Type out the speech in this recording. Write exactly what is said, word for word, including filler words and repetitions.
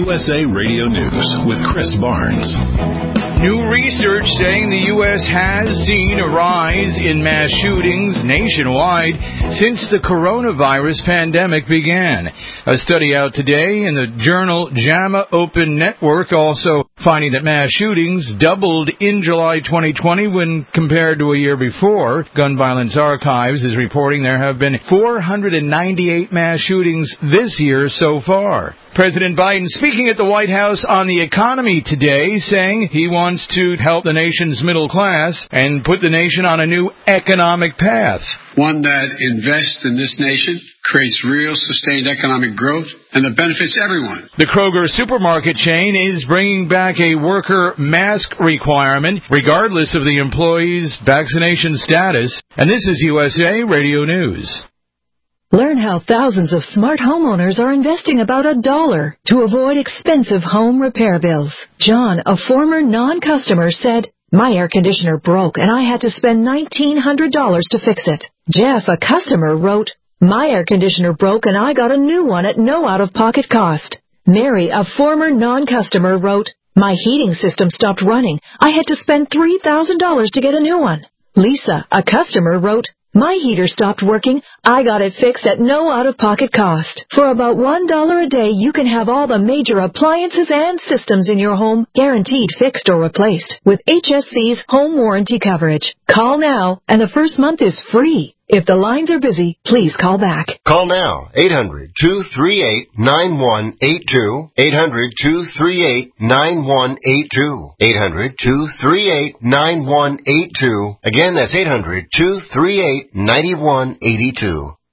U S A Radio News with Chris Barnes. New research saying the U S has seen a rise in mass shootings nationwide since the coronavirus pandemic began. A study out today in the journal JAMA Open Network also finding that mass shootings doubled in July twenty twenty when compared to a year before. Gun Violence Archives is reporting there have been four hundred ninety-eight mass shootings this year so far. President Biden speaking at the White House on the economy today, saying he wants to help the nation's middle class and put the nation on a new economic path. One that invests in this nation, creates real sustained economic growth, and that benefits everyone. The Kroger supermarket chain is bringing back a worker mask requirement, regardless of the employee's vaccination status. And this is U S A Radio News. Learn how thousands of smart homeowners are investing about a dollar to avoid expensive home repair bills. John, a former non-customer, said, "My air conditioner broke and I had to spend nineteen hundred dollars to fix it." Jeff, a customer, wrote, "My air conditioner broke and I got a new one at no out-of-pocket cost." Mary, a former non-customer, wrote, "My heating system stopped running. I had to spend three thousand dollars to get a new one." Lisa, a customer, wrote, "My heater stopped working. I got it fixed at no out-of-pocket cost." For about one dollar a day, you can have all the major appliances and systems in your home guaranteed fixed or replaced with H S C's home warranty coverage. Call now, and the first month is free. If the lines are busy, please call back. Call now, eight hundred, two three eight, nine one eight two, eight hundred, two three eight, nine one eight two, eight hundred, two three eight, nine one eight two. Again, that's eight hundred, two three eight, nine one eight two.